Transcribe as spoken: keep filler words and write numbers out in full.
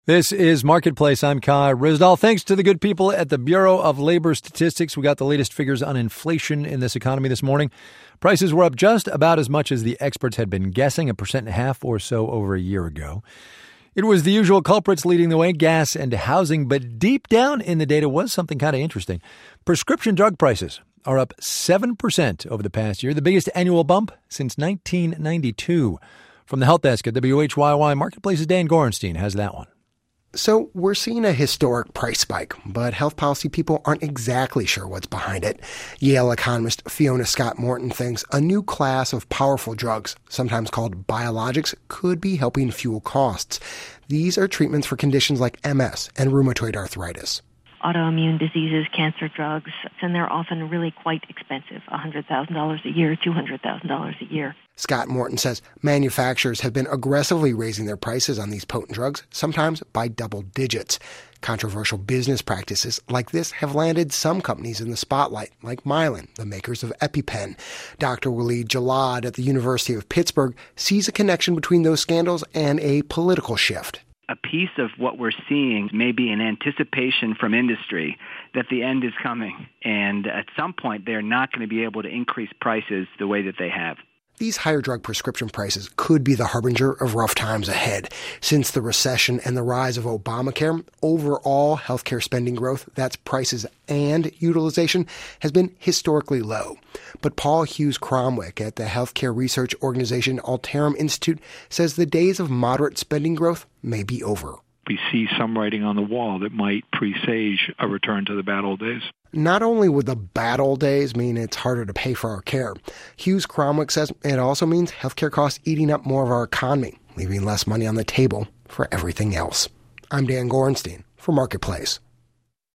This is Marketplace. I'm Kai Ryssdal. Thanks to the good people at the Bureau of Labor Statistics, we got the latest figures on inflation in this economy this morning. Prices were up just about as much as the experts had been guessing, a percent and a half or so over a year ago. It was the usual culprits leading the way, gas and housing, but deep down in the data was something kind of interesting. Prescription drug prices are up seven percent over the past year, the biggest annual bump since nineteen ninety-two. From the Health Desk at W H Y Y Marketplace's Dan Gorenstein has that one. So we're seeing a historic price spike, but health policy people aren't exactly sure what's behind it. Yale economist Fiona Scott-Morton thinks a new class of powerful drugs, sometimes called biologics, could be helping fuel costs. These are treatments for conditions like M S and rheumatoid arthritis. Autoimmune diseases, cancer drugs, and they're often really quite expensive, one hundred thousand dollars a year, two hundred thousand dollars a year. Scott-Morton says manufacturers have been aggressively raising their prices on these potent drugs, sometimes by double digits. Controversial business practices like this have landed some companies in the spotlight, like Mylan, the makers of EpiPen. Doctor Walid Jalad at the University of Pittsburgh sees a connection between those scandals and a political shift. A piece of what we're seeing may be an anticipation from industry that the end is coming. And at some point, they're not going to be able to increase prices the way that they have. These higher drug prescription prices could be the harbinger of rough times ahead. Since the recession and the rise of Obamacare, overall healthcare spending growth, that's prices and utilization, has been historically low. But Paul Hughes Cromwick at the healthcare research organization Alterum Institute says the days of moderate spending growth may be over. We see some writing on the wall that might presage a return to the bad old days. Not only would the bad old days mean it's harder to pay for our care, Hughes Cromwick says it also means healthcare costs eating up more of our economy, leaving less money on the table for everything else. I'm Dan Gorenstein for Marketplace.